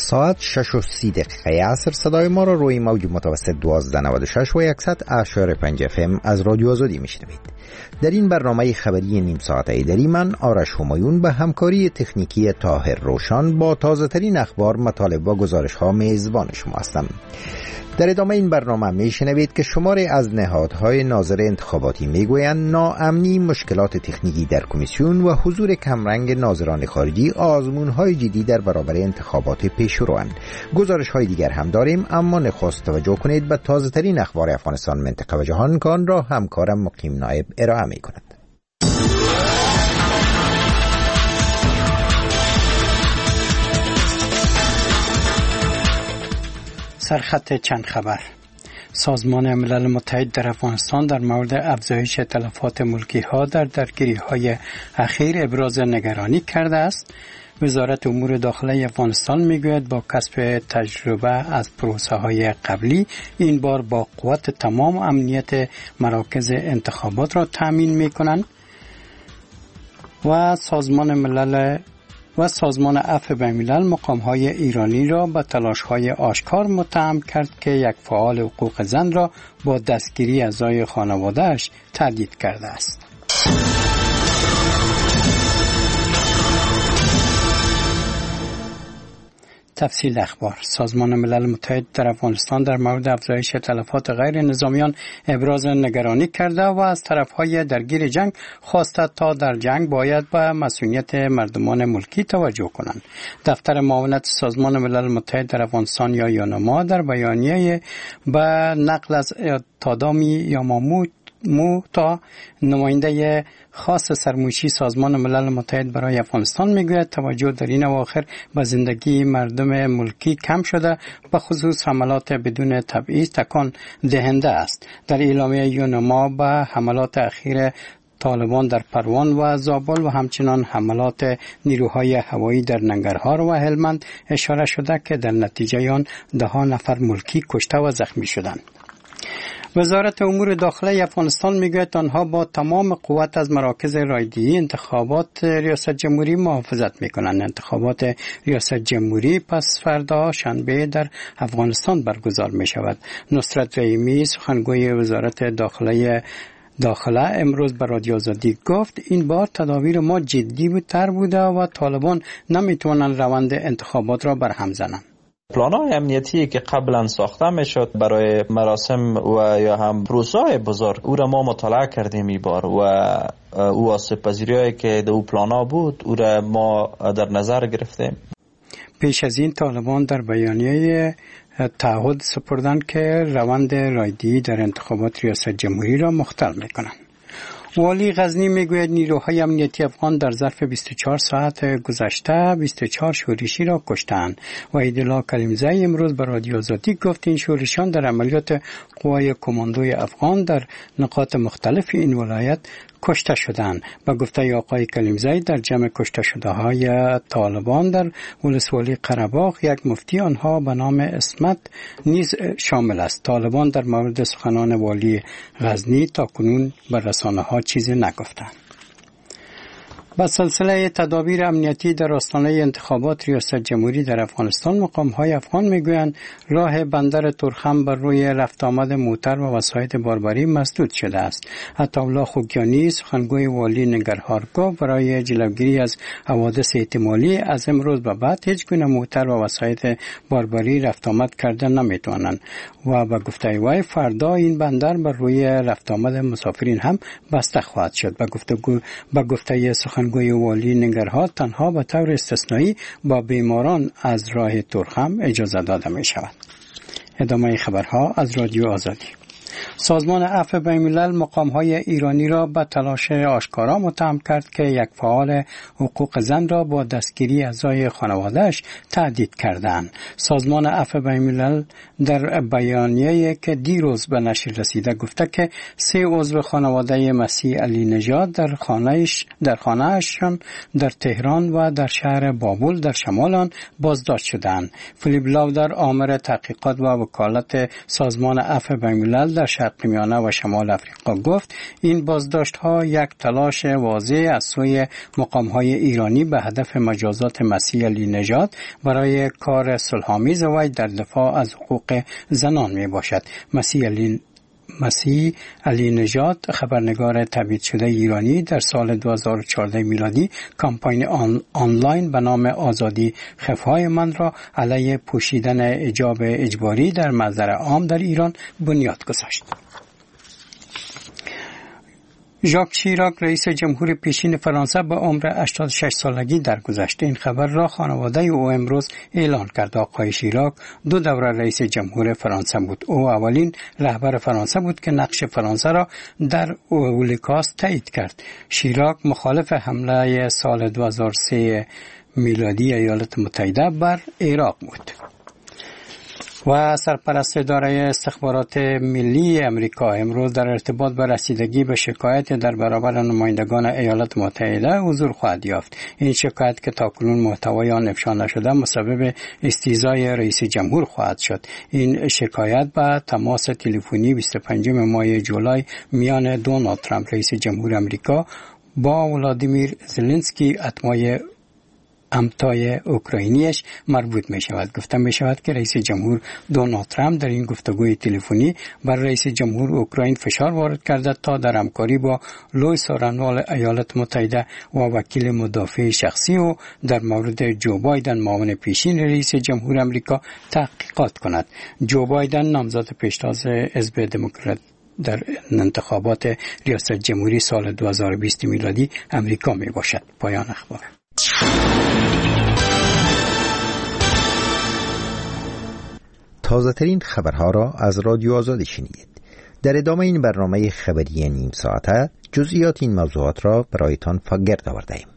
ساعت 6:30 عصر صدای ما را روی موج متوسط 1296 و 100.5 FM از رادیو آزادی میشنوید. در این برنامه خبری نیم ساعته دری من آرش همایون به همکاری تکنیکی طاهر روشن با تازه ترین اخبار، مطالب و گزارش ها میزبان شما هستم. در ادامه این برنامه میشنوید که شماری از نهادهای ناظر انتخاباتی میگویند ناامنی، مشکلات تکنیکی در کمیسیون و حضور کمرنگ ناظران خارجی آزمونهای جدی در برابر انتخابات پیشروند. گزارش های دیگر هم داریم، اما نخست توجه کنید به تازه ترین اخبار افغانستان، منطقه و جهان که آن را همکارم مقیم نایب ارائه می کند. سرخط چند خبر. سازمان ملل متحد در افغانستان در مورد افزایش تلفات ملکی ها در درگیری های اخیر ابراز نگرانی کرده است. وزارت امور داخله افغانستان میگوید با کسب تجربه از پروسه های قبلی این بار با قوت تمام امنیت مراکز انتخابات را تأمین میکنند و سازمان عفو بین‌الملل مقام‌های ایرانی را به تلاش‌های آشکار متهم کرد که یک فعال حقوق زن را با دستگیری اعضای خانواده‌اش تهدید کرده است. تفصیل اخبار. سازمان ملل متحد در افغانستان در مورد افزایش تلفات غیر نظامیان ابراز نگرانی کرده و از طرفهای درگیر جنگ خواسته تا در جنگ باید به مسئولیت مردمان ملکی توجه کنند. دفتر معاونت سازمان ملل متحد در افغانستان یا یونما در بیانیه به نقل از تادامی یاماموت موتا نماینده خاص سرمایشی سازمان ملل متحد برای افغانستان میگوید توجه در این اواخر به زندگی مردم ملکی کم شده، به خصوص حملات بدون تبعیض تکان دهنده است. در اعلامیه یونما به حملات اخیر طالبان در پروان و زابل و همچنان حملات نیروهای هوایی در ننگرهار و هلمند اشاره شده که در نتیجه آن 10 نفر ملکی کشته و زخمی شدند. وزارت امور داخله افغانستان میگوید آنها با تمام قوت از مراکز رایدهی انتخابات ریاست جمهوری محافظت میکنند. انتخابات ریاست جمهوری پس فردا شنبه در افغانستان برگزار می شود. نصرت رحیمی سخنگوی وزارت داخله امروز به رادیو آزادی گفت این بار تدابیر ما جدی تر بوده و طالبان نمیتونن روند انتخابات را برهم زنند. پلان‌های امنیتی که قبلا ساخته میشد برای مراسم و یا هم پروسه‌های بزرگ او را ما مطالعه کردیم این بار و او آسیب‌پذیری‌هایی که در او پلان‌ها بود او را ما در نظر گرفتیم. پیش از این طالبان در بیانیه تعهد سپردند که روند رایدهی در انتخابات ریاست جمهوری را مختل میکنند. والی غزنی میگوید نیروهای امنیتی افغان در ظرف 24 ساعت گذشته 24 شورشی را کشتند و عیدالله کلیمزی امروز به رادیو آزادی گفت این شورشیان در عملیات قوای کماندوی افغان در نقاط مختلف این ولایت کشته شدند. با گفته آقای کلیمزی در جمع کشته شده های طالبان در ولسوالی قره‌باغ یک مفتی آنها به نام اسمت نیز شامل است. طالبان در مورد سخنان والی غزنی تا کنون به رسانه ها چیزی نگفتند. با سلسله تدابیر امنیتی در آستانه انتخابات ریاست جمهوری در افغانستان مقام‌های افغان میگویند راه بندر تورخم بر روی رفت آمد موتر و وسایط باربری مسدود شده است. عطاالله خوگیانی سخنگوی والی ننگرهار گفت برای جلوگیری از حوادث احتمالی از امروز به بعد هیچ گونه موتر و وسایط باربری رفت آمد کرده نمیتوانند و به گفته وی فردا این بندر بر روی رفت آمد مسافرین هم بسته خواهد شد. به گفته سخنگوی والی ننگرهار تنها به طور استثنایی با بیماران از راه تورخم اجازه داده می شود. ادامه خبرها از رادیو آزادی. سازمان عفو بین‌الملل مقام‌های ایرانی را به تلاش آشکارا متهم کرد که یک فعال حقوق زن را با دستگیری اعضای خانواده‌اش تهدید کردند. سازمان عفو بین‌الملل در بیانیه‌ای که دیروز به نشر رسیده گفته که 3 عضو خانواده مسیح علی نژاد در خانه‌اشان در تهران و در شهر بابل در شمال آن بازداشت شدند. فیلیپ لاودر آمر تحقیقات و وکالت سازمان عفو بین‌الملل در شهر مستقیمیانه و شمال افریقا گفت این بازداشت‌ها یک تلاش واضح از سوی مقام‌های ایرانی به هدف مجازات مسیح علی نژاد برای کار صلح‌آمیز وی در دفاع از حقوق زنان میباشد. مسیح علی نژاد خبرنگار تبعید شده ایرانی در سال 2014 میلادی کمپین آنلاین به نام آزادی خفای من را علیه پوشیدن حجاب اجباری در محضر عام در ایران بنیاد گذاشت. ژاک شیراک رئیس جمهور پیشین فرانسه به عمر 86 سالگی درگذشت. این خبر را خانواده او امروز اعلان کرد. آقای شیراک 2 دوره رئیس جمهور فرانسه بود. او اولین رهبر فرانسه بود که نقش فرانسه را در هولوکاست تایید کرد. شیراک مخالف حمله سال 2003 میلادی ایالات متحده بر عراق بود. و سرپرست اداره استخبارات ملی امریکا امروز در ارتباط با رسیدگی به شکایت در برابر نمایندگان ایالات متحده حضور خواهد یافت. این شکایت که تاکنون محتوای آن افشا نشده مسبب استیضای رئیس جمهور خواهد شد. این شکایت به تماس تلفنی 25 ماه جولای میان دونالد ترامپ رئیس جمهور امریکا با ولادیمیر زلنسکی امتای اوکراینیش مربوط می شود. گفته می شود که رئیس جمهور دونالد ترامپ در این گفتگوی تلفنی بر رئیس جمهور اوکراین فشار وارد کرده تا در همکاری با لوئیس رنوال ایالات متحده و وکیل مدافع شخصی او در مورد جو بایدن معاون پیشین رئیس جمهور امریکا تحقیقات کند. جو بایدن نامزد پیشتاز حزب دموکرات در انتخابات ریاست جمهوری سال 2020 میلادی امریکا می باشد. پایان اخبار. تازه ترین خبرها را از رادیو آزادی شنیدید. در ادامه این برنامه خبری نیم ساعته جزئیات این موضوعات را برایتان گرد آورده‌ایم.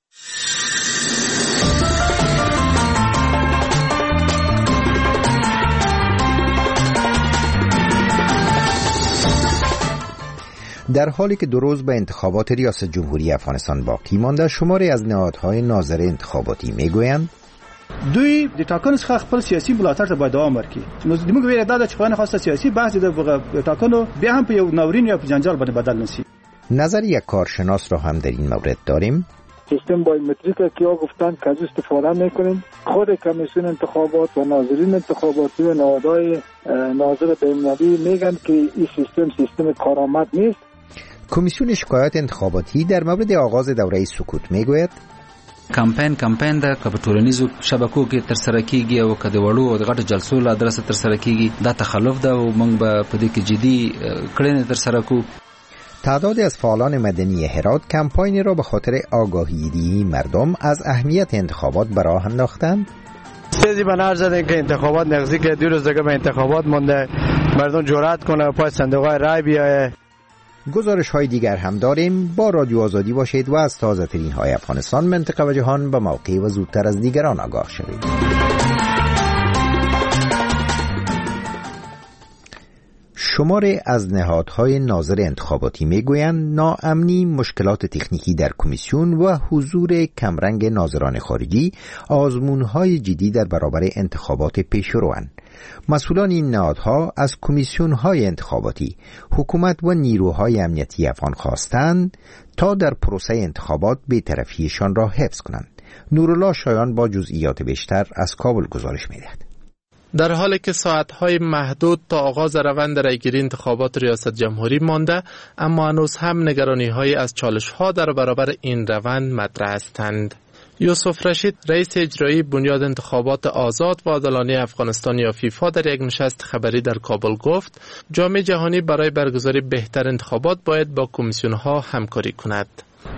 در حالی که 2 روز به انتخابات ریاست جمهوری افغانستان باقی مانده، شماری از نهادهای ناظر انتخاباتی میگویند دوی د ټاکنو څخه خپل سیاسي ملاتړ ته باید دوام ورکړي. نو زموږ ویره دا ده چې په خاصه سیاسي بحث د ټاکنو بیا هم په یو ناورین یا په جنجال باندې بدل نشي. نظر یک کارشناس را هم در این مورد داریم. سیستم بایومتریک که گفتن که از استفاده میکنیم. خود کمیسیون انتخابات و ناظرین انتخاباتی و نهادهای ناظر بین‌المللی میگن که این سیستم کارآمد نیست. کمیسیون شکایات انتخاباتی در مورد آغاز دوره سکوت میگوید کمپاین ده که په ټولنیزو شبکو کې تر سره کیږي او که د وړو او د غټو جلسو له ادرسه تر سره کیږي دا تخلف ده او موږ به په دې کې جدي کړنې تر سره کوو. تعدادی از فعالان مدنی هرات کمپاینی را به خاطر آگاهی‌دهی مردم از اهمیت انتخابات به راه انداختند. چیزی به نظر زده که انتخابات نزدیک 2 روز دیگه به انتخابات مونده، مردم جرأت کنه پای صندوق‌های رای بیایه. گزارش های دیگر هم داریم. با رادیو آزادی باشید و از تازه ترین های افغانستان، منطقه و جهان به موقع و زودتر از دیگران آگاه شوید. شماری از نهادهای ناظر انتخاباتی میگویند ناامنی، مشکلات تکنیکی در کمیسیون و حضور کمرنگ ناظران خارجی آزمونهای جدی در برابر انتخابات پیشروند. مسئولان این نهادها از کمیسیون‌های انتخاباتی، حکومت و نیروهای امنیتی افغان خواستند تا در پروسه انتخابات بی‌طرفیشان را حفظ کنند. نورالله شایان با جزئیات بیشتر از کابل گزارش می‌دهد. در حالی که ساعت‌های محدود تا آغاز روند رایگیری انتخابات ریاست جمهوری مانده، اما هنوز هم نگرانی‌هایی از چالش‌ها در برابر این روند مطرح هستند. یوسف رشید، رئیس اجرایی بنیاد انتخابات آزاد و عادلانه افغانستان یا فیفا، در یک نشست خبری در کابل گفت جامعه جهانی برای برگزاری بهتر انتخابات باید با کمیسیون‌ها همکاری کند.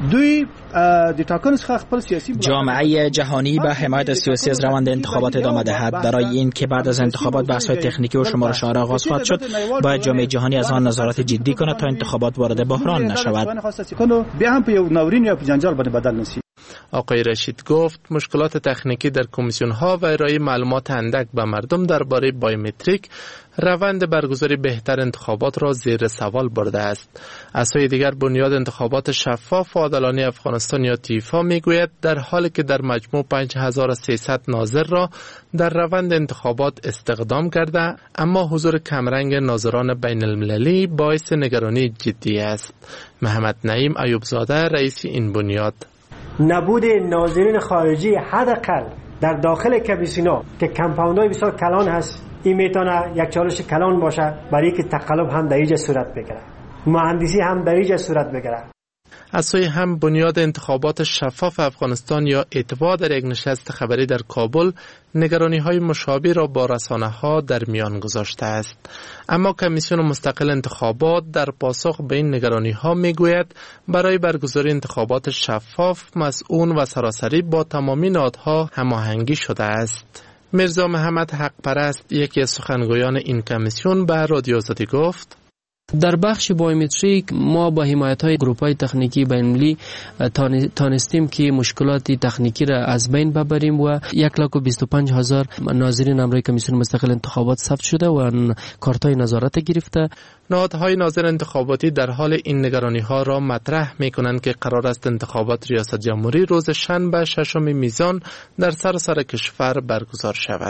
جامعه جهانی به حمایت سیاسی از روند انتخابات ادامه دهد. برای این که بعد از انتخابات بحث‌های تکنیکی و شمارش آرا آغاز خواهد شد، باید جامعه جهانی از آن نظارت جدی کند تا انتخابات وارد بحران نشود. آقای رشید گفت مشکلات تکنیکی در کمیسیون ها و ارائه معلومات اندک به مردم درباره بایومتریک روند برگزاری بهتر انتخابات را زیر سوال برده است. از سوی دیگر بنیاد انتخابات شفاف و عادلانه افغانستان یا تیفا میگوید در حالی که در مجموع 5300 ناظر را در روند انتخابات استخدام کرده، اما حضور کمرنگ ناظران بین المللی باعث نگرانی جدی است. محمد نعیم ایوبزاده رئیس این بنیاد: نبود ناظرین خارجی حداقل در داخل کمیسیونا که کمپاوندهای بسیار کلان هست، این میتونه یک چالش کلان باشه برای که تقلب هم در اینجا صورت بگیره، مهندسی هم در اینجا صورت بگیره. از سوی هم بنیاد انتخابات شفاف افغانستان یا اتوا در یک نشست خبری در کابل نگرانی‌های مشابه را با رسانه‌ها در میان گذاشته است. اما کمیسیون مستقل انتخابات در پاسخ به این نگرانی‌ها میگوید برای برگزاری انتخابات شفاف مسئول و سراسری با تمامی نهادها هماهنگی شده است. میرزا محمد حق پرست، یکی از سخنگویان این کمیسیون، به رادیو آزادی گفت: در بخش بایومتریک ما با حمایت‌های گروه‌های تکنیکی بین‌المللی تانستیم که مشکلات تکنیکی را از بین ببریم و 1,25,000 ناظرین امروی کمیسیون مستقل انتخابات ثبت شده و کارت‌های نظارت گرفته. نهادهای ناظر انتخاباتی در حال این نگرانی‌ها را مطرح می‌کنند که قرار است انتخابات ریاست جمهوری روز شنبه 6 میزان در سراسر کشور برگزار شود.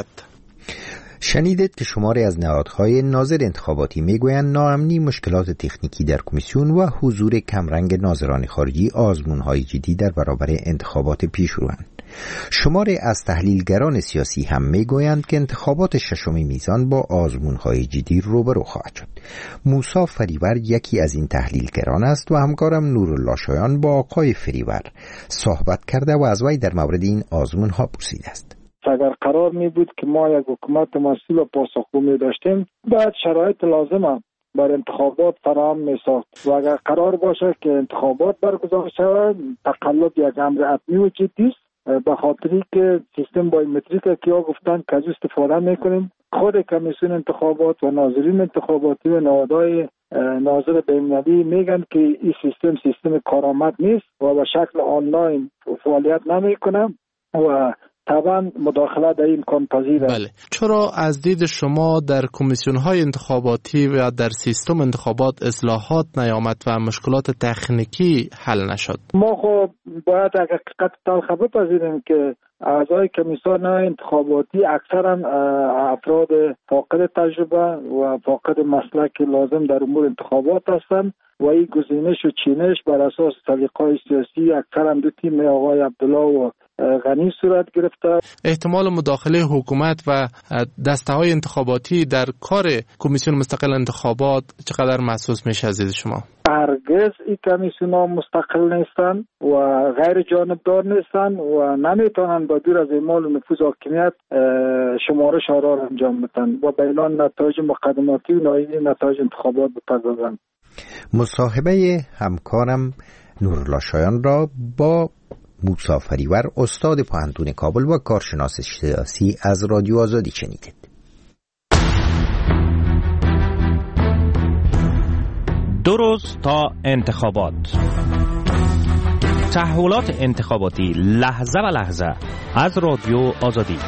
شنیدید که شماری از نهادهای ناظر انتخاباتی میگویند ناامنی، مشکلات تکنیکی در کمیسیون و حضور کمرنگ ناظران خارجی آزمون‌های جدی در برابر انتخابات پیشروند. شماری از تحلیلگران سیاسی هم میگویند که انتخابات 6 میزان با آزمون‌های جدی روبرو خواهد شد. موسی فریور یکی از این تحلیلگران است و همکارم نورالله شایان با آقای فریور صحبت کرده و از وی در مورد این آزمون‌ها پرسیده است. اگر قرار می بود که ما یک حکومت مسئول و پاسخگو می داشتیم، باید شرایط لازمه بر انتخابات فراهم می ساخت و اگر قرار باشه که انتخابات برگزار شود، تقلب یک امر حتمی و جدی است، به خاطری که سیستم بایومتریک که ها گفتن که از استفاده میکنیم. خود کمیسیون انتخابات و ناظرین انتخاباتی و نهادهای ناظر بین‌المللی میگن که این سیستم کارآمد نیست و به شکل آنلاین فعالیت نمیکنه و طبعا مداخله در این امکان پذیر است. بله. چرا از دید شما در کمیسیون‌های انتخاباتی و در سیستم انتخابات اصلاحات نیامد و مشکلات تکنیکی حل نشد؟ ما خب باید حقیقت تلخ بپذیریم که اعضای کمیسیون انتخاباتی اکثرا افراد فاقد تجربه و فاقد مسلک لازم در امور انتخابات هستند و این گزینش و چینش بر اساس سلیقه‌های سیاسی اکثرا دو تیم آقای عبدالله و غنی صورت گرفته. احتمال مداخله حکومت و دسته‌های انتخاباتی در کار کمیسیون مستقل انتخابات چقدر محسوس میشه از دید شما؟ هرگز این کمیسیون‌ها مستقل نیستن و غیر جانبدار نیستن و نمیتونن با دور از اعمال و نفوذ حاکمیت شمارش آرا را انجام بدن و به اعلان نتایج مقدماتی و نهایی نتایج انتخابات بپردازن. مصاحبه همکارم نورالله شایان را با موسی فریور، استاد پوهنتون کابل و کارشناس سیاسی، از رادیو آزادی شنیدید. دو روز تا انتخابات. تحولات انتخاباتی لحظه به لحظه از رادیو آزادی.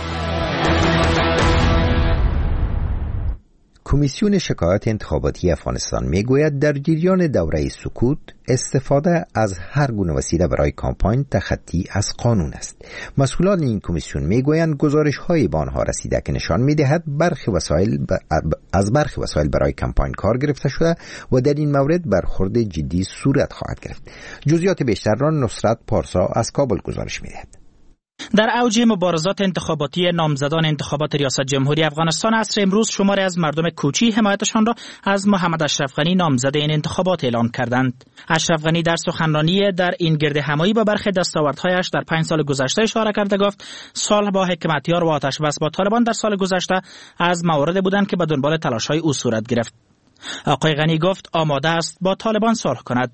کمیسیون شکایات انتخاباتی افغانستان میگوید در جریان دوره سکوت استفاده از هر گونه وسیله برای کامپاین تخطی از قانون است. مسئولان این کمیسیون میگویند گزارش‌های به آنها رسیده که نشان می‌دهد برخی وسایل برای کامپاین کار گرفته شده و در این مورد برخورد جدی صورت خواهد گرفت. جزئیات بیشتر را نصرت پارسا از کابل گزارش می‌دهد. در اوج مبارزات انتخاباتی نامزدان انتخابات ریاست جمهوری افغانستان عصر امروز شماری از مردم کوچی حمایتشان را از محمد اشرف غنی نامزد این انتخابات اعلان کردند. اشرف غنی در سخنرانی در این گرد همایی به برخی دستاوردهایش در 5 سال گذشته اشاره کرده گفت صلح با حکمتیار و آتش‌بس با طالبان در سال گذشته از مواردی بودند که به دنبال تلاش‌های او صورت گرفت. آقای غنی گفت آماده است با طالبان صلح کند.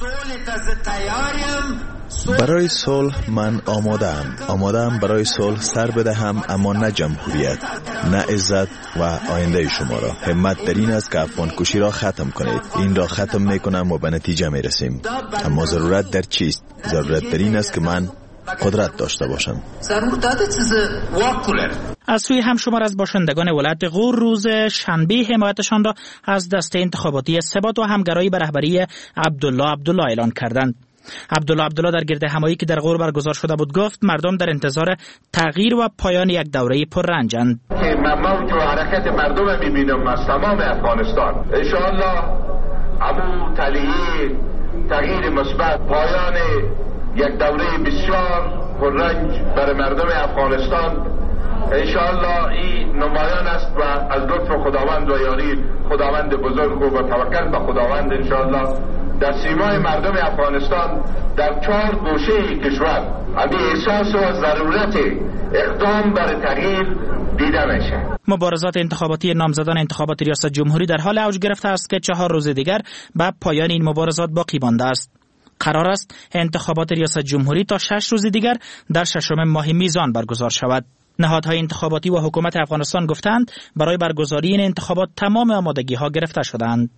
برای صلح من آماده‌ام برای صلح سر بدهم، اما نه جمهوریت، نه عزت و آینده شما را. همت در این است که افغان کشی را ختم کنید. این را ختم میکنم و به نتیجه میرسیم. اما ضرورت در چیست؟ ضرورت در این است که من قدرت داشته باشند. از سوی هم شمار از باشندگان ولایت غور روز شنبه حمایتشان را از دسته انتخاباتی ثبات و همگرایی به رهبری عبدالله اعلان کردند. عبدالله در گرد همایی که در غور برگزار شده بود گفت مردم در انتظار تغییر و پایان یک دوره پررنجند. موج و حرکت مردم میبینم از تمام افغانستان. انشاءالله همون تغییر مثبت، پایان یک دوره بسیار پررنج برای مردم افغانستان انشاءالله این نمایان است و از لطف خداوند و یاری خداوند بزرگ و توکل به خداوند انشاءالله در سیمای مردم افغانستان در 4 گوشه کشور همین احساس و ضرورت اقدام برای تغییر دیده میشه. مبارزات انتخاباتی نامزدان انتخابات ریاست جمهوری در حال اوج گرفته است که 4 روز دیگر به پایان این مبارزات باقی مانده است. قرار است انتخابات ریاست جمهوری تا 6 روز دیگر در 6 ماه میزان برگزار شود. نهادهای انتخاباتی و حکومت افغانستان گفتند برای برگزاری این انتخابات تمام آمادگی‌ها گرفته شده‌اند.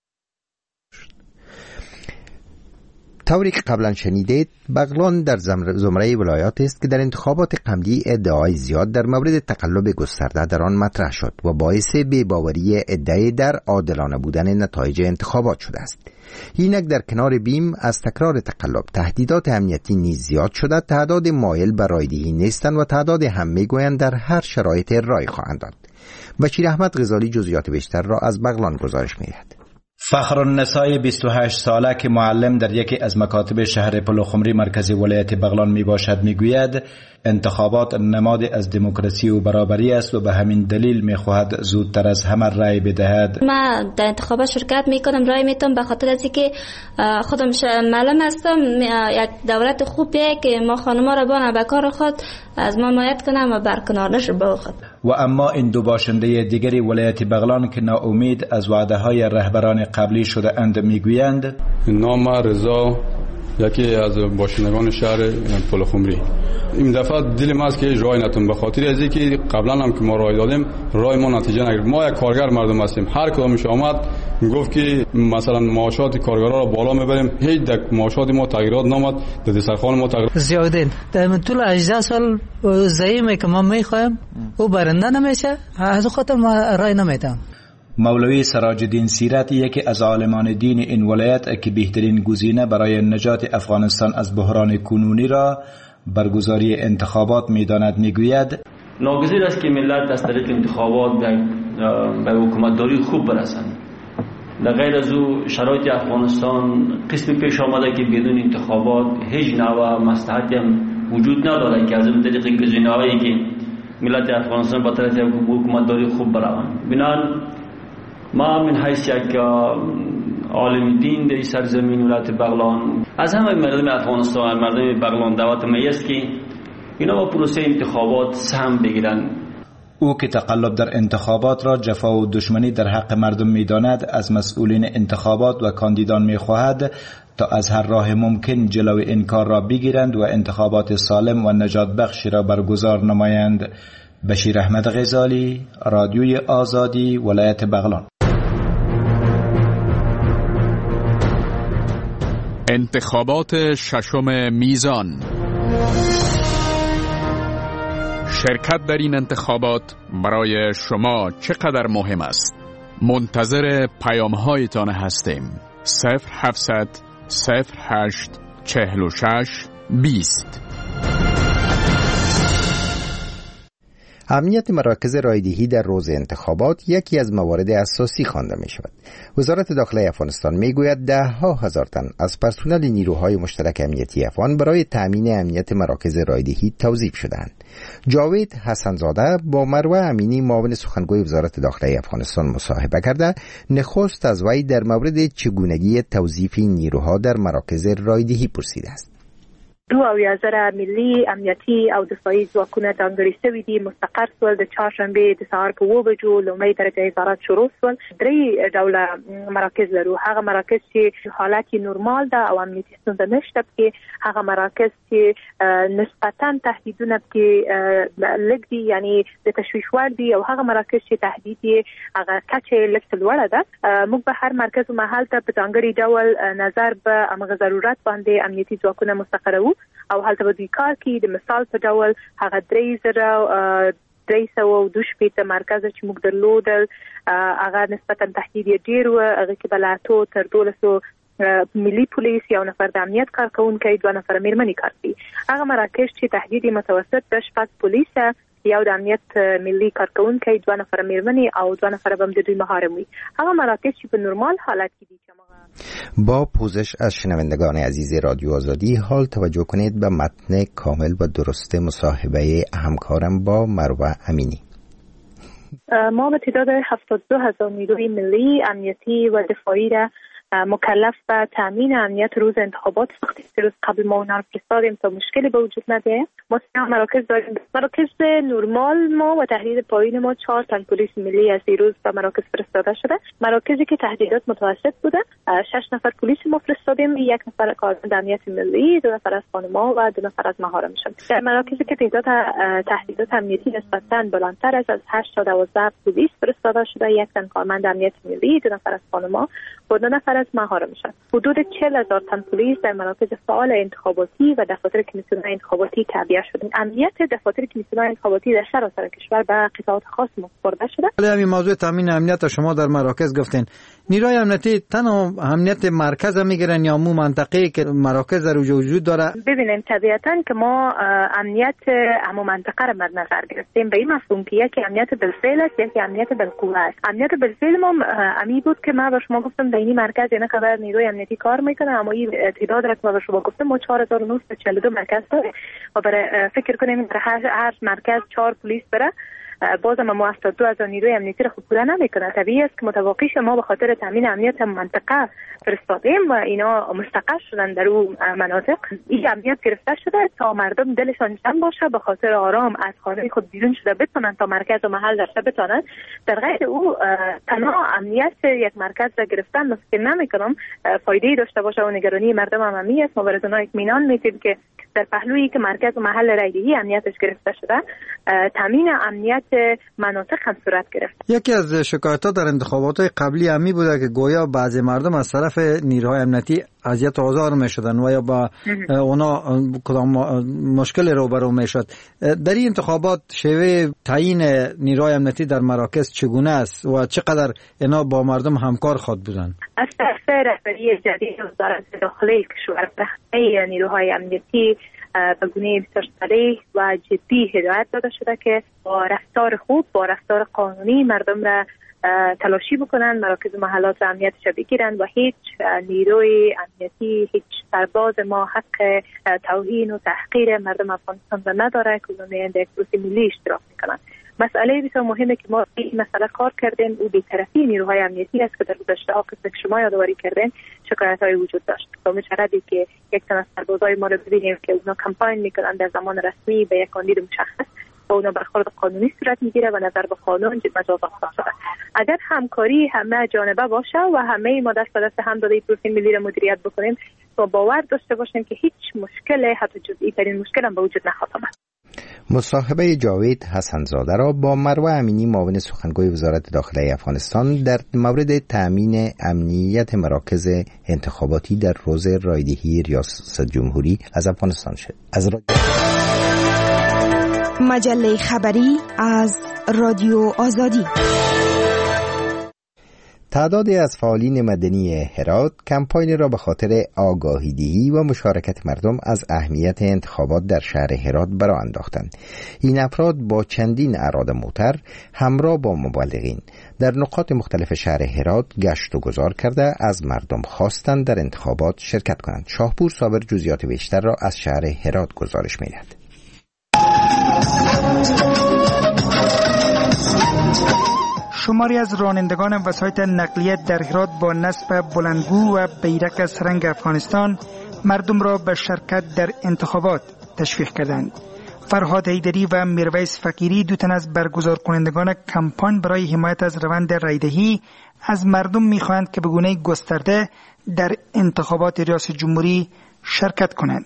طوری که قبلا شنیدید، بغلان در زمره ولایات است که در انتخابات قبلی ادعای زیاد در مورد تقلب گسترده در آن مطرح شد و باعث بی‌باوری ادعای در عادلانه بودن نتایج انتخابات شده است. اینک در کنار بیم از تکرار تقلب تهدیدات امنیتی نیز زیاد شده، تعداد مایل به رایدهی نیستند و تعداد هم میگویند در هر شرایط رای خواهند داد. بشیر احمد غزالی جزئیات بیشتر را از بغلان گزارش می‌دهد. فخرالنسای 28 ساله که معلم در یکی از مکاتب شهر پلوخمری مرکزی ولایت بغلان می باشد می گوید انتخابات نماد از دموکراسی و برابری است و به همین دلیل می خواهد زودتر از همه رای بدهد. من در انتخابات شرکت می کنم، رای میتونم به خاطر از اینکه خودم معلم هستم. یک دولت خوبیه که ما خانم‌ها را با کار خود از ما حمایت کنم و برکنار نشه با خود. و اما این دو باشنده دیگری ولایت بغلان که ناامید از وعده‌های رهبران قبلی شده اند میگویند نام رضا، یکی از باشندگان شهر پلوخمری. این دفعه دل ما است که رای نتون، به خاطر از اینکه قبلا هم که ما رای دادیم رای ما نتیجه نگرفت. ما یک کارگر مردم هستیم، هر کدامش آمد گفت که مثلا معاشات کارگرا را بالا میبریم، هیچ در معاشات ما تغییرات نامد، در دسترخوان ما تغییر زیادین. در طول 18 سال زعیمی که ما میخوایم او برنده نمیشه، از خاطر ما رای نمیدم. مولوی سراج الدین سیرت، یکی از عالمان دین این ولایت که بهترین گزینه برای نجات افغانستان از بحران کنونی را برگزاری انتخابات می‌داند، میگوید ناگزیر است که ملت از طریق انتخابات به حکومتداری خوب برسند. در غیر از او شرایط افغانستان قسمی پیش آمده که بدون انتخابات هیچ نوع مصلحتی هم وجود ندارد که از این طریق گزینه‌هایی که ملت افغانستان با طرف حکومتداری خوب بروند. بنابراین ما من حیث یک عالم دین در سرزمین ولایت بغلان از همه مردم افغانستان، مردم بغلان دعوت می است که اینا با پروسه انتخابات سهم بگیرند. او که تقلب در انتخابات را جفا و دشمنی در حق مردم می داند، از مسئولین انتخابات و کاندیدان می خواهد تا از هر راه ممکن جلوی این کار را بگیرند و انتخابات سالم و نجات بخشی را برگزار نمایند. بشیر احمد غزالی، رادیوی آزادی، ولایت بغلان. انتخابات 6 میزان. شرکت در این انتخابات برای شما چقدر مهم است؟ منتظر پیام‌هایتان هستیم. 0700 08 46 20. امنیت مراکز رایدهی در روز انتخابات یکی از موارد اساسی خوانده می شود. وزارت داخله افغانستان می گوید 10,000 تن از پرسنل نیروهای مشترک امنیتی افغان برای تأمین امنیت مراکز رایدهی توظیف شدند. جاوید حسنزاده با مروه امینی معاون سخنگوی وزارت داخله افغانستان مصاحبه کرده، نخست از وی در مورد چگونگی توظیف نیروها در مراکز رایدهی پرسیده است. 2,000 ملي امنیتي او دفاعي ځواکونه ځانګړي شوي دي، مستقر سول. د چهارشنبې د سهار په 2 بجو لومړی درجه حرارت شروع سول. 3 ډوله مراکز لرو. هغه مراکز چې حالت نورمال ده او امنیتي ستونزه نشته، کې هغه مراکز چې نسبتاً تهدیدونه کې لږ دي، یعنی د تشویش وړ دي، او هغه مراکز چې تهدید یې هغه کچه لږ لوړه ده. موږ به هر مرکز او محل ته په ځانګړي ډول نظر به امغه ضرورت باندې امنیتي ځواکونه مستقرو او هلته به دوی کار کوي. د مثال په ډول هغه 3,302 شپېته مرکزه چې موږ درلودل هغه نسبتا تهدید یې ډېر و. هغه کې به له 8 تر 12 ملي پولیس، 1 نفر د امنیت کارکونکي، 2 نفر میرمنې کار کوي. هغه مراکز چې تهدید متوسط د 6 پولیس، 1 د امنیت ملي کارکونکي، 2 نفر میرمنې او 2 نفر به د دوی محارم وي. هغه مراکز چې په نورمال حالت کې دي. با پوزش از شنوندگان عزیز رادیو آزادی، حال توجه کنید به متن کامل و درست مصاحبه همکارم با مروه امینی. ما به تعداد 72,000 نیروی ملی، امنیتی و دفاعی را مکلف به تامین امنیت روز انتخابات ساختیم. روز قبل ما اونها رو فرستادیم تا مشکلی به وجود نده. ما مراکز داریم. مراکز نورمال ما و تهدید پایین ما 4 تن پلیس ملی از دیروز به مراکز فرستاده شده. مراکزی که تهدیدات متوسط بوده 6 نفر پلیس ما فرستادیم، 1 نفر کارمند امنیت ملی، 2 نفر از خانم‌ها و 2 نفر از محارمشون. در مراکزی که تعداد تهدیدات امنیتی نسبتاً بلندتر است، از 8 تا 12 پلیس فرستاده شده، 1 تن کارمند امنیت ملی، 2 نفر از خانم‌ها و 2 نفر از محارمشون. حدود 40,000 تن پلیس در مراکز فعال انتخاباتی و دفاتر کمیسیون انتخاباتی تعبیه شده. امنیت دفاتر کمیسیون انتخاباتی در سراسر کشور به قطاعات خاص مسپرده شده. همین موضوع تامین امنیت شما در مراکز گفتین. نیروی امنیتی تنها امنیت مرکز میگیرن یا مو منطقه‌ای که مراکز در وجود داره؟ ببینیم طبیعتاً که ما امنیت عموم منطقه را مد نظر گرفتیم به این مفهوم که یکی امنیت بالفعل است، یکی امنیت بالقوه است. امنیت بالفعل ما امی بود که ما به شما گفتم در این مرکز نه خبر نیروی امنیتی کار میکنه، اما این تعداد را که ما به شما گفتم ما 4,942 مرکز داریم و برای فکر کنیم در هر مرکز 4 پلیس بره، بازم ما 72,000 نیروی امنیتی را خوب پوره نمیکنه. طبیعی است که متوقعش ما به خاطر تامین امنیت منطقه فرستادیم و اینا مستقر شدن در اون مناطق. این امنیت گرفته شده تا مردم دلشان جمع باشه، به خاطر آرام از خانه خود بیرون شده بتونن تا مرکز و محل داشته بتونن. در غیر او تنها امنیت یک مرکز را گرفتن ممکن نمیکنم فایده داشته باشه و نگرانی مردم هم همی است. ما برای اونها اطمینان میدیم که در پهلویی که مرکز و محل رایدهی امنیتش گرفته شده، تامین امنیت مناطق هم صورت گرفت. یکی از شکایت‌ها در انتخابات قبلی همی بوده که گویا بعضی مردم از طرف نیروهای امنیتی اذیت و آزار می‌شدن و یا با اونا کدام مشکل روبرو میشد. در این انتخابات شیوه تعیین نیروهای امنیتی در مراکز چگونه است و چقدر اینا با مردم همکار خود بودن؟ از طرف رهبری جدید وزارت داخلی کشور نیروهای امنیتی به گونه بسیار صریح و جدی هدایت داده شده که با رفتار خوب، با رفتار قانونی مردم را تلاشی بکنن، مراکز و محلات را امنیتش بگیرن و هیچ نیروی امنیتی، هیچ سرباز ما حق توهین و تحقیر مردم افغانستان را نداره که اونها در پروسه ملی اشتراک میکنن. مسئله بسیار مهمه که ما این مسئله کار کردیم او بی‌طرفی نیروهای امنیتی است که در گذشته ها که شما یادآوری کردین شکایت‌های وجود داشت. با مجردی که یک تن از سربازای ما رو ببینیم که اونا کمپاین میکنن در زمان رسمی به یک کاندید مشخص و اونا برخورد قانونی صورت میگیره و نظر به قانون مجازات خواهد شد. اگر همکاری همه جانبه باشه و همه ما دست به دست هم داده پروسه ملی را مدیریت بکنیم و باور داشته باشیم که هیچ مشکل حتی جزئی ترین مشکل هم به وجود نخواهد آمد. مصاحبه جاوید حسنزاده را با مروه امینی معاون سخنگوی وزارت داخلی افغانستان در مورد تأمین امنیت مراکز انتخاباتی در روز رایدهی ریاست جمهوری از افغانستان شد. مجله خبری از رادیو آزادی. تعدادی از فعالین مدنی هرات کمپاین را به خاطر آگاهی دهی و مشارکت مردم از اهمیت انتخابات در شهر هرات برآ انداختند. این افراد با چندین اراده موتر همراه با مبلغین در نقاط مختلف شهر هرات گشت و گذار کرده از مردم خواستند در انتخابات شرکت کنند. شاهپور صابر جزئیات بیشتر را از شهر هرات گزارش می‌دهد. شماری از رانندگان وسایط نقلیه در هرات با نصب بلندگو و بیرق سرنگ افغانستان مردم را به شرکت در انتخابات تشویق کردند. فرهاد حیدری و میرویس فقیری دو تن از برگزار کنندگان کمپاین برای حمایت از روند رایدهی از مردم می‌خواهند که به گونه گسترده در انتخابات ریاست جمهوری شرکت کنند.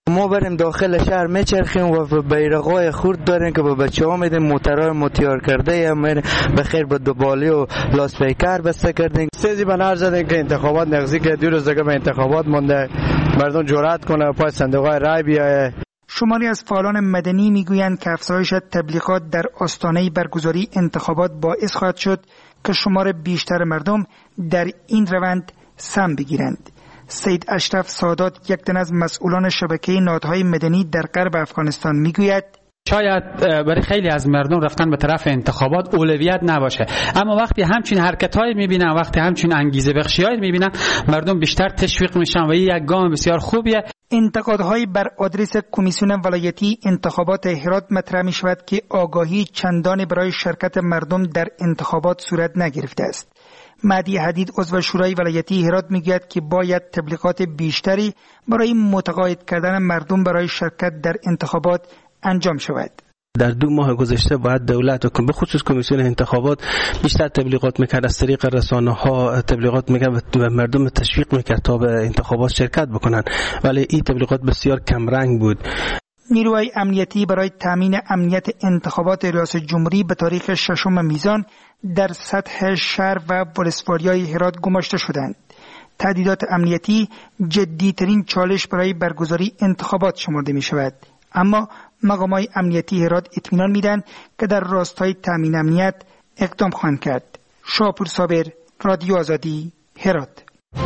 ما بریم داخل شهر میچرخیم و بیرقای خورد داریم که به بچه‌ها میدیم، موترهای متیار کرده هم بخیر به دوبالی و لاسپیکر بسته کردیم. سیزی به نظر زدیم که انتخابات نزدیک 2 روز دیگه به انتخابات مونده، مردم جرأت کنه پای صندوق‌های رای بیایه. شماری از فعالان مدنی میگویند که افزایش تبلیغات در آستانه برگزاری انتخابات باعث خواهد شد که شمار بیشتر مردم در این روند سهم بگیرند. سید اشرف سادات، یک تن از مسئولان شبکه نهادهای مدنی در غرب افغانستان، میگوید شاید برای خیلی از مردم رفتن به طرف انتخابات اولویت نباشه، اما وقتی همچین حرکت‌هایی می‌بینن، وقتی همچین انگیزه بخشی‌هایی می‌بینن، مردم بیشتر تشویق میشن و این یک گام بسیار خوبیه. انتقادهای بر آدرس کمیسیون ولایتی انتخابات هرات مطرح می‌شود که آگاهی چندانی برای شرکت مردم در انتخابات صورت نگرفته است. مهدی حدید، عضو شورای ولایتی هرات، میگوید که باید تبلیغات بیشتری برای متقاعد کردن مردم برای شرکت در انتخابات انجام شود. در 2 ماه گذشته باید دولت و به خصوص کمیسیون انتخابات بیشتر تبلیغات میکرد، از طریق رسانه‌ها تبلیغات میکرد و مردم تشویق میکرد تا به انتخابات شرکت بکنن، ولی این تبلیغات بسیار کم رنگ بود. نیروهای امنیتی برای تامین امنیت انتخابات ریاست جمهوری به تاریخ 6 میزان در سطح شهر و ولسوالی‌های هرات گماشته شدند. تهدیدات امنیتی جدی‌ترین چالش برای برگزاری انتخابات شمرده می‌شود، اما مقامات امنیتی هرات اطمینان میدن که در راستای تامین امنیت اقدام خواهند کرد. شاپور صابر، رادیو آزادی، هرات.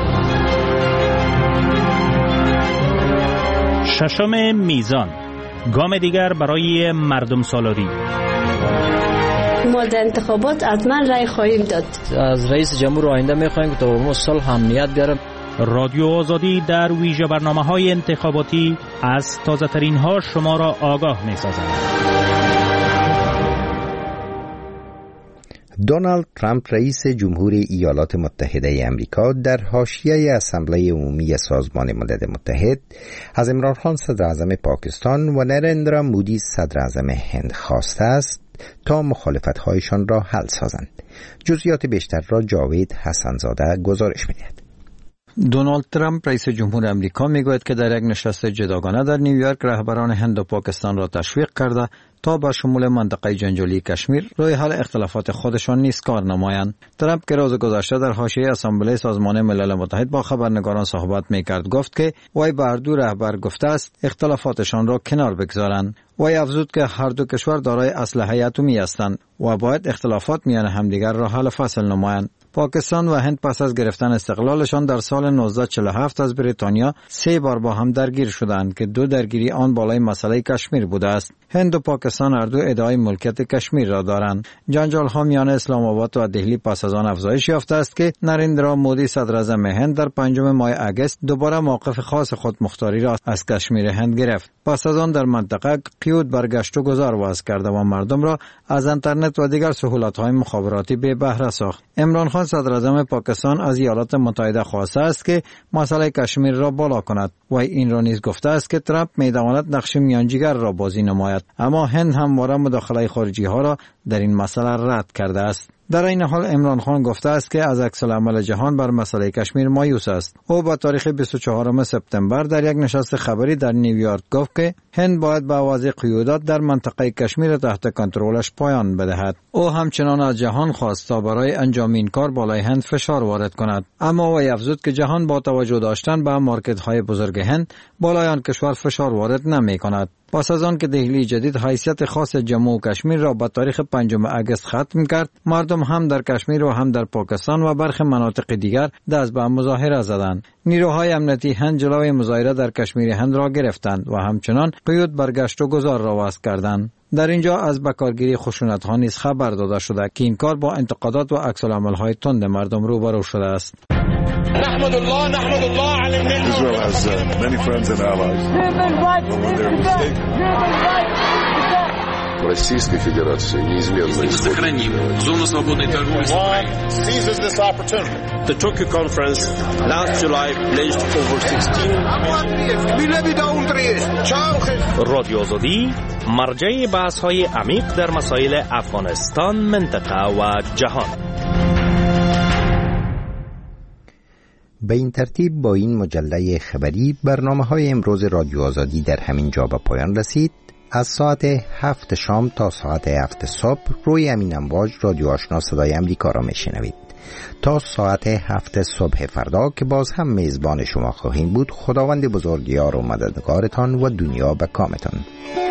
6 میزان، گام دیگر برای مردم سالاری. ما در انتخابات حتما رای خواهیم داد. از رئیس جمهور آینده میخواهیم که تا صلح امنیت بیاره. رادیو آزادی در ویژه برنامه‌های انتخاباتی از تازه‌ترین ها شما را آگاه می‌سازد. دونالد ترامپ رئیس جمهوری ایالات متحده آمریکا در حاشیه اسامبله عمومی سازمان ملل متحد از عمران خان صدر اعظم پاکستان و نریندرا مودی صدر اعظم هند خواسته است تا مخالفت‌هایشان را حل سازند. جزئیات بیشتر را جاوید حسنزاده گزارش می‌دهد. دونالد ترامپ رئیس جمهور آمریکا میگوید که در یک نشست جداگانه در نیویورک رهبران هند و پاکستان را تشویق کرده تا با شمول منطقه جنجالی کشمیر روی حل اختلافات خودشان نیز کار نمایند. ترامپ که روز گذشته در حاشیه اسامبله سازمان ملل متحد با خبرنگاران صحبت میکرد گفت که وی به هر دو رهبر گفته است اختلافاتشان را کنار بگذارند. وی افزود که هر دو کشور دارای اسلحه اتمی هستند و باید اختلافات میان همدیگر را حل فصل نمایند. پاکستان و هند پس از گرفتن استقلالشان در سال 1947 از بریتانیا 3 بار با هم درگیر شدند که 2 درگیری آن بالای مسئله کشمیر بوده است. هند و پاکستان هر دو ادعای ملکیت کشمیر را دارند. جنجال‌ها میان اسلام آباد و دهلی پس از آن افزایش یافته است که نریندرا مودی صدر اعظم هند در 5 ماه اگست دوباره موقف خاص خود مختاری را از کشمیر هند گرفت. پس از آن در منطقه قیود بر گشت و گذار وضع کرده و مردم را از اینترنت و دیگر سهولت‌های مخابراتی بی بهره ساخت. عمران خان صدر اعظم پاکستان از ایالات متحده خواسته است که مسئله کشمیر را بالا کند و این را نیز گفته است که ترامپ می‌تواند نقش میانجیگر را بازی نماید، اما هند همواره مداخله خارجی ها را در این مسئله رد کرده است. در این حال عمران خان گفته است که از عکس‌العمل جهان بر مسئله کشمیر مایوس است. او با تاریخ 24 سپتامبر در یک نشست خبری در نیویورک گفت که هند باید با وضع قیودات در منطقه کشمیر تحت کنترلش پایان بدهد. او همچنان از جهان خواست تا برای انجام این کار بالای هند فشار وارد کند، اما وی افزود که جهان با توجه داشتن به مارکت‌های بزرگ هند بالای آن کشور فشار وارد نمی‌کند. پس از آن که دهلی جدید حیثیت خاص جموں و کشمیر را به تاریخ 5 اگست ختم کرد، مردم هم در کشمیر و هم در پاکستان و برخی مناطق دیگر دست به مظاهره زدند. نیروهای امنیتی هند جلوی مظاهره در کشمیر هند را گرفتند و همچنان قیود بر گشت و گذار را وضع کردند. در اینجا از بکارگیری خشونت‌ها نیز خبر داده شده که این کار با انتقادات و عکس‌العمل‌های تند مردم روبرو شده است. نحمد الله على النعمة. Israel has many friends and allies. Российской Федерации неизменно сохраним зону свободной торговли с Украиной. Seizes this opportunity. The Tokyo conference last July pledged over 16 رادیو آزادی مرجع بحث‌های عمیق در مسائل افغانستان، منطقه و جهان. به این ترتیب با این مجله خبری برنامه‌های امروز رادیو آزادی در همین جا به پایان رسید. از ساعت 7 شام تا ساعت 7 صبح روی همین امواج رادیو آشنا صدای امریکا را میشنوید. تا ساعت 7 صبح فردا که باز هم میزبان شما خواهیم بود، خداوند بزرگیار و مددگارتان و دنیا به کامتان.